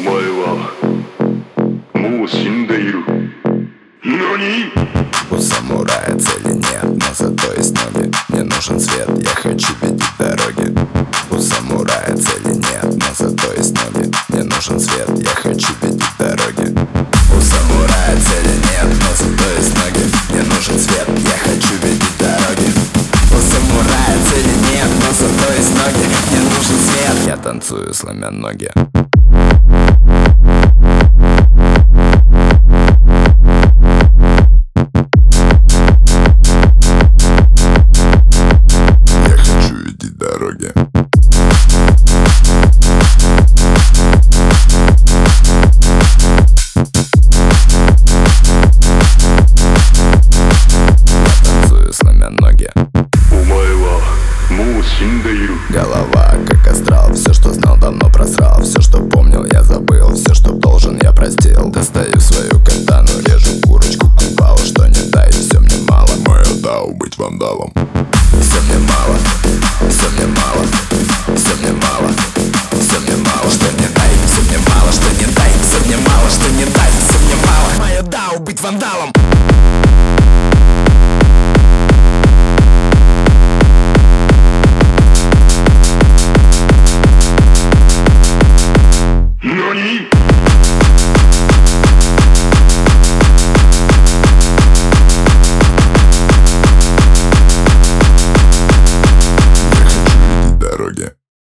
前はもう死んでいる。何？ У самурая цели нет, но зато есть ноги. Мне нужен свет, я хочу видеть дороги. У самурая цели нет, но зато есть ноги. Мне нужен свет, я хочу видеть дороги. У самурая цели нет, но зато есть ноги. Мне нужен свет, я хочу видеть дороги. У самурая цели нет, но зато есть ноги. Мне нужен свет, я танцую, сломя ноги. Голова как астрал, все, что знал, давно просрал. Все, что помнил, я забыл, все, что должен, я простил. Достаю свою катану, режу курочку, купала, что не дай, все мне мало. Мое дао быть вандалом, все мне мало.